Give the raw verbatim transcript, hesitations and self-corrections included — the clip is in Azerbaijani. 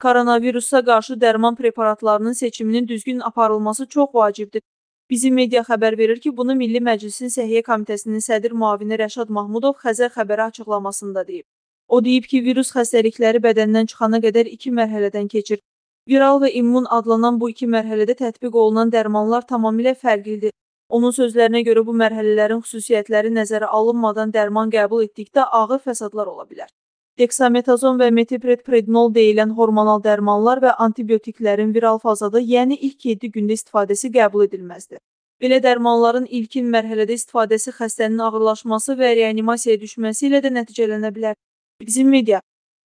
Koronavirusa qarşı dərman preparatlarının seçiminin düzgün aparılması çox vacibdir. Bizim media xəbər verir ki, bunu Milli Məclisin Səhiyyə Komitəsinin sədr müavini Rəşad Mahmudov Xəzər xəbəri açıqlamasında deyib. O deyib ki, virus xəstəlikləri bədəndən çıxana qədər iki mərhələdən keçir. Viral və immun adlanan bu iki mərhələdə tətbiq olunan dərmanlar tamamilə fərqlidir. Onun sözlərinə görə bu mərhələlərin xüsusiyyətləri nəzərə alınmadan dərman qəbul etdikdə ağır fəsadlar ola bilər. Deksametazon və metipredprednol deyilən hormonal dərmanlar və antibiotiklərin viral fazada, yəni ilk yeddi gündə istifadəsi qəbul edilməzdir. Belə dərmanların ilkin mərhələdə istifadəsi xəstənin ağırlaşması və reanimasiyaya düşməsi ilə də nəticələnə bilər. Bizim media